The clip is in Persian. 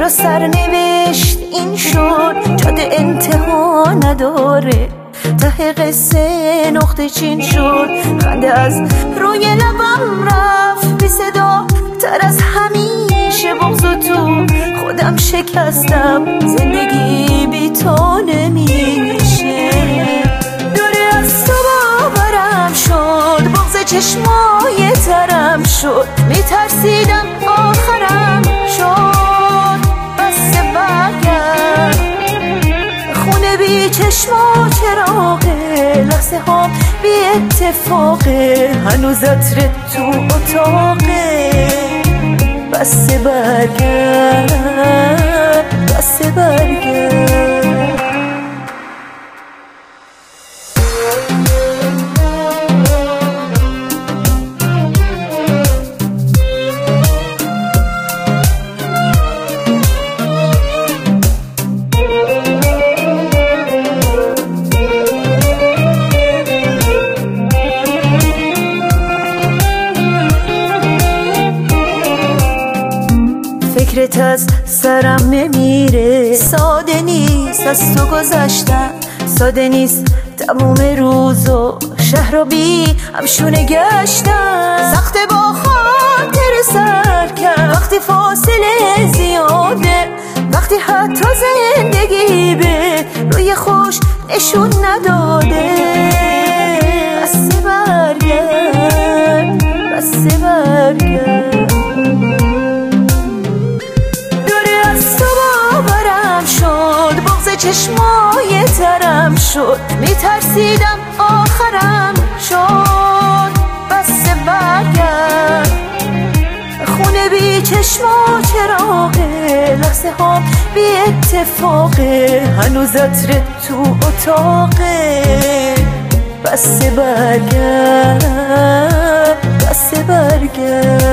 چرا سرنوشت این شد؟ جاده انتها نداره، ته قصه نقطه چین شد. خنده از روی لبم رفت بی صدا تر از همیشه، بغض تو خودم شکستم، زندگی بی تو نمیشه. دوره از تو باورم شد، بغض چشمای ترم شد، میترسیدم آخرم شد. بس برگرد خونه بی چشم و چراغه، لحظه ها بی اتفاقه، هنوز عطرت تو اتاقه. بس برگرد، بس برگرد. فکرت از سرم نمیره، ساده نیست از تو گذشتن، ساده نیست تموم روز و شهر رو بی همشونه گشتن. سخته با خاطر سرکن وقتی فاصله زیاده، وقتی حتی زندگی به روی خوش نشون نداده. بس برگرد، بس برگرد. چشمای ترم شد، میترسیدم آخرم شد. بس برگرد خونه بی چشم و چراغه، لحظه ها بی اتفاقه، هنوز عطرت تو اتاقه. بس برگرد، بس برگرد.